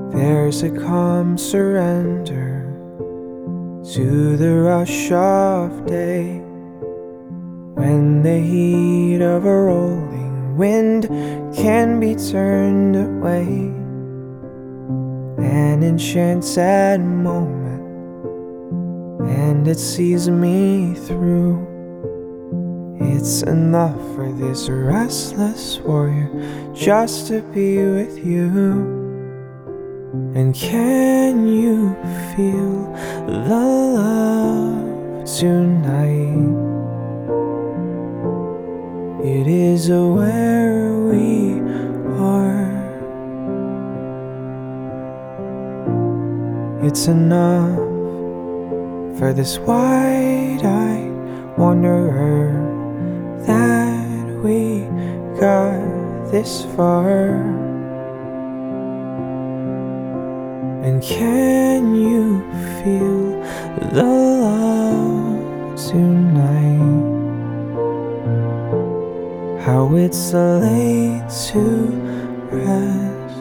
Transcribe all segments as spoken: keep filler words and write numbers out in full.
There's a calm surrender to the rush of day, when the heat of a rolling wind can be turned away. An enchanted moment, and it sees me through. It's enough for this restless warrior just to be with you. And can you feel the love tonight? It is where we are. It's enough for this wide-eyed wanderer that we got this far. And can you feel the love tonight? How it's laid to rest.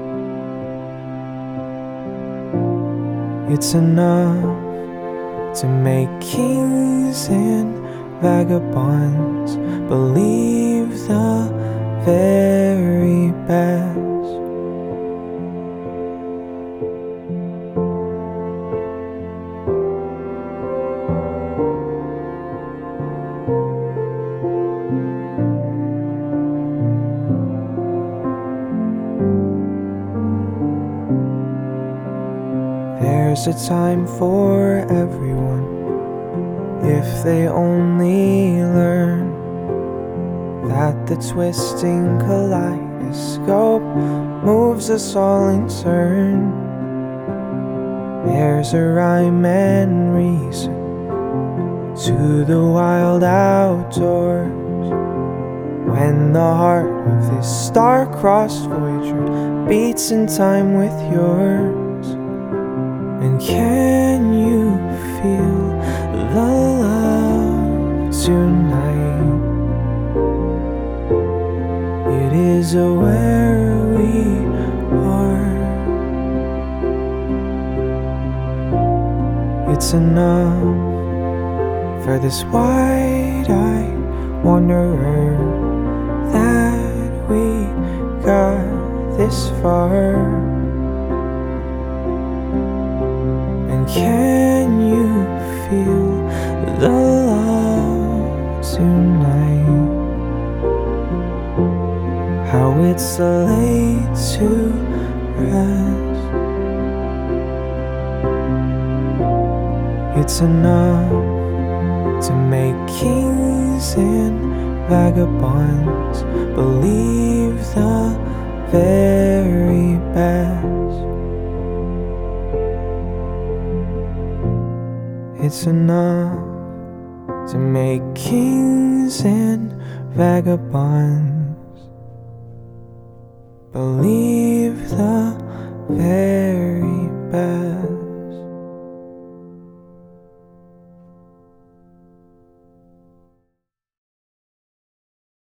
It's enough to make kings and vagabonds believe the very best. There's a time for everyone, if they only learn that the twisting kaleidoscope moves us all in turn. There's a rhyme and reason to the wild outdoors, when the heart of this star-crossed voyager beats in time with yours. And can you feel the love tonight? It is where we are. It's enough for this wide-eyed wanderer that we got this far. And can you feel the love tonight? How it's laid to rest. It's enough to make kings and vagabonds believe the very best. It's enough to make kings and vagabonds believe